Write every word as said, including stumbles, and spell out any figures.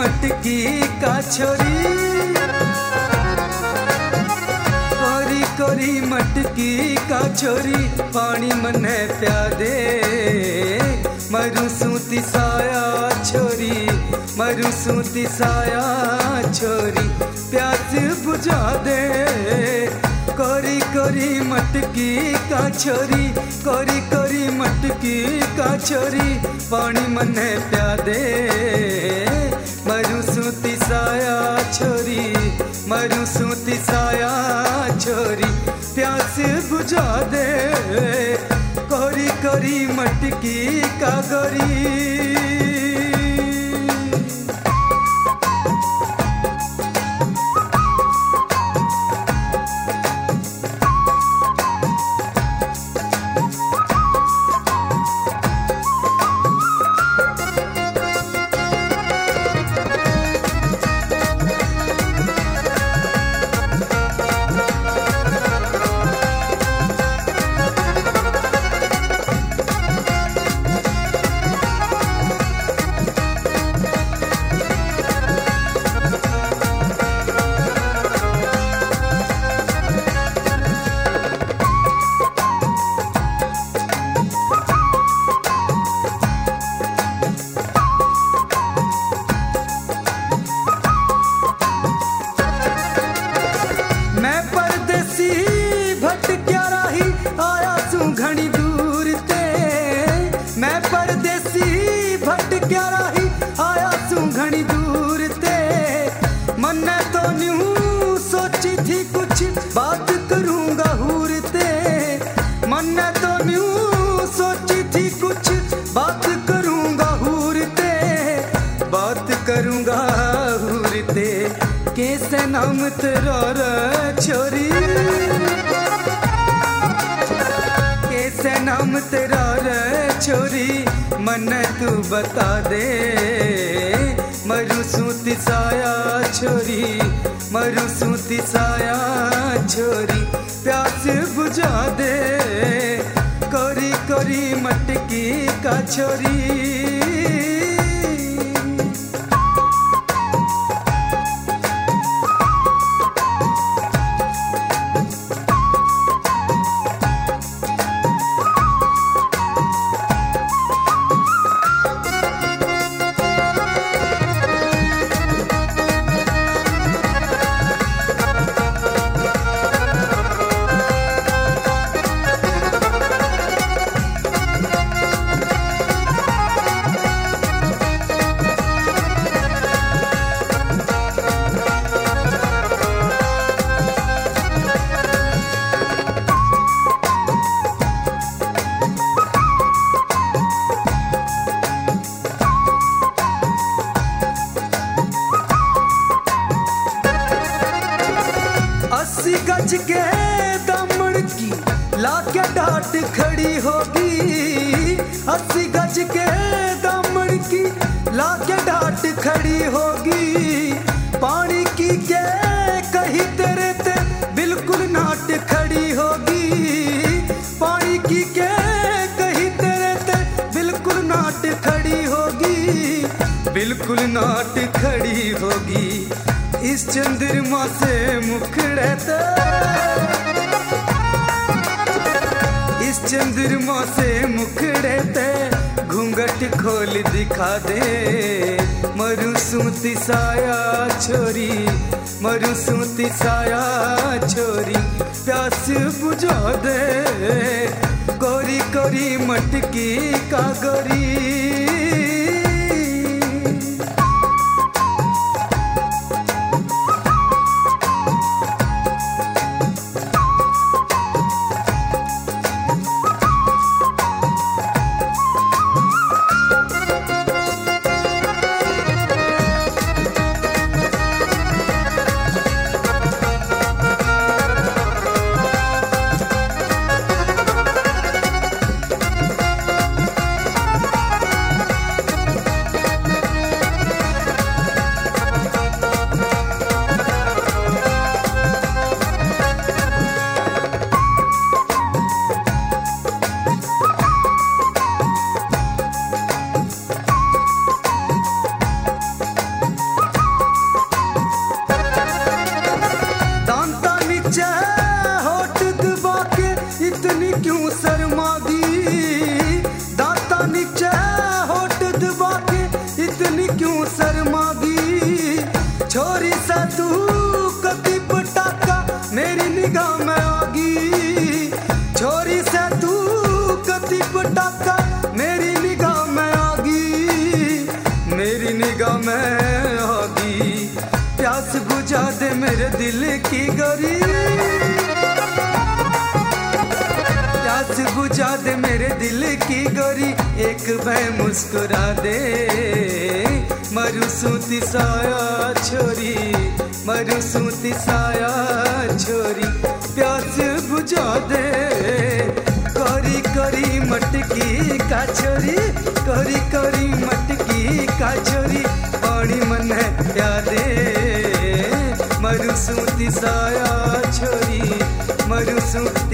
मटकी का छोरी, कोरी कोरी मटकी का छोरी, पानी मने प्या दे। मरु सूती साया छोरी, मरु सूती साया छोरी, प्यास बुझा दे। कोरी कोरी मटकी का छोरी, कोरी कोरी मटकी का छोरी, पानी मने प्या दे। मरु सूती साया छोरी, मरु सूती साया छोरी, प्यास बुझा दे। कोरी कोरी मटकी का गोरी। घणी दूर ते मैं परदेसी भटक्या रही, आया सू घणी दूर ते। मन्ने तो न्यू सोची थी कुछ बात करूंगा हूर ते, मन्ने तो न्यू सोची थी कुछ बात करूंगा हूर ते, बात करूंगा हूर ते। कैसे नाम तेरा रे छोरी, कैसे नाम तेरा रे छोरी, मन तू बता दे। मरु सूती साया छोरी, मरु सूती साया छोरी, प्यास बुझा दे। कोरी कोरी मटकी का छोरी। अस्सी गज के दामन की लाके डाट खड़ी होगी, अस्सी गज के दामन की लाके डाट खड़ी होगी। पानी की के कहीं तेरे ते बिल्कुल नाट खड़ी होगी, पानी की के कहीं तेरे ते बिल्कुल नाट खड़ी होगी, बिल्कुल नाट खड़ी होगी। इस चंद्रमा से मुखड़े ते, इस चंद्रमा से मुखड़े ते घूंघट खोल दिखा दे। मरु सूती साया छोरी, मरु सूती साया छोरी, प्यास बुझा दे। कोरी कोरी मटकी का गोरी। क्यों शर्मागी, दाता नीचे होठ दबा के इतनी क्यों शर्मागी। छोरी सा तू कभी पटाका मेरी निगाह में आगी, छोरी सा तू कभी पटाका मेरी निगाह में आगी, मेरी निगाह में आगी। प्यास बुझा दे मेरे दिल की गोरी, प्यास बुझा दे मेरे दिल की गोरी, एक बार मुस्कुरा दे मरुसूती साया छोरी, मरुसूती साया छोरी। प्यास बुझा दे करी करी मटकी का छोरी, करी करी मटकी का छोरी। पानी मन यादे मरुसूती साया छोरी, मरुसूती